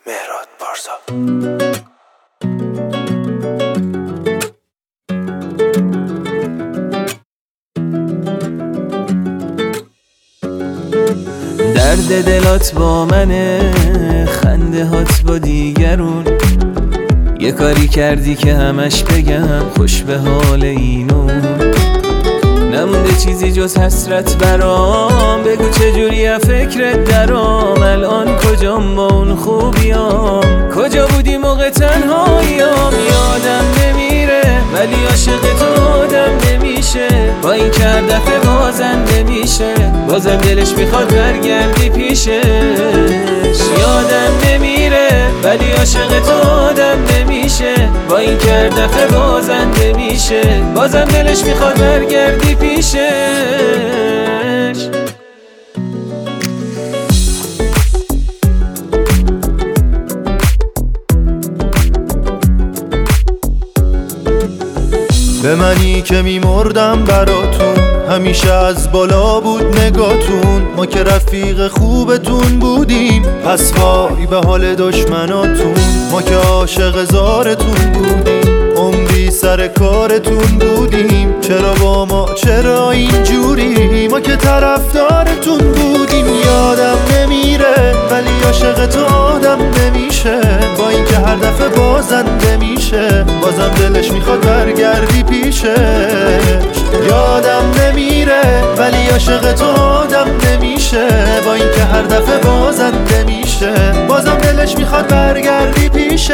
مهراد پارسا. درد دلات با منه، خنده هات با دیگرون. یه کاری کردی که همش بگم خوش به حال اینو. نمونده چیزی جز حسرت برام، بگو چجوری فکرت درام. الان کجام با اون خوبیام، کجا بودی موقع تنهاییام. یادم نمیره ولی عاشق تو آدم نمیشه، با این که هر دفعه بازنده میشه، بازم دلش میخواد برگردی پیشش. یادم نمیره ولی عاشق تو آدم نمیشه، با این که هر دفعه بازنده میشه، بازم دلش میخواد برگردی پیشش. به منی که میمردم براتون، همیشه از بالا بود نگاتون. ما که رفیق خوبتون بودیم، پس وای به حال دشمناتون. ما که عاشق زارتون بودیم، عمری سر کارتون بودیم. چرا با ما چرا اینجوری، ما که طرفدارتون بودیم. یادم نمیره ولی عاشق تو آدم نمیشه، با این که هر دفعه بازنده میشه، بازم دلش میخواد برگردی پیشش. یادم نمیره ولی عاشق تو آدم نمیشه، با این که هر دفعه بازنده میشه، بازم دلش میخواد برگردی پیشش.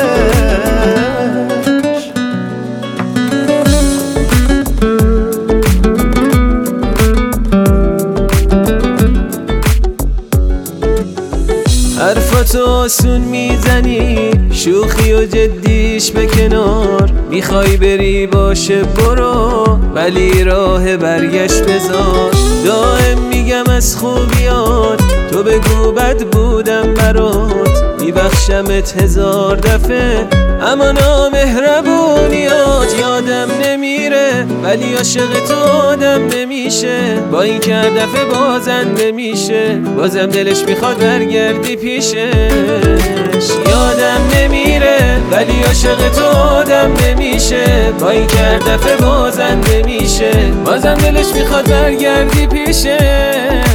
حرفاتو آسون میزنی، شوخی و جدیش به کنار. میخوای بری باشه برو، ولی راه برگشت بذار. دائم میگم از خوبیات، تو بگو بد بودم برات. میبخشمت 1000 دفعه اما نامهربونیات. یادم نمیره ولی عاشق تو آدم نمیشه، با این که هر دفعه بازنده میشه، بازم دلش میخواد برگردی پیشش. یادم نمیره ولی عاشق تو آدم نمیشه، با این که هر دفعه بازنده میشه، بازم دلش میخواد برگردی پیشش.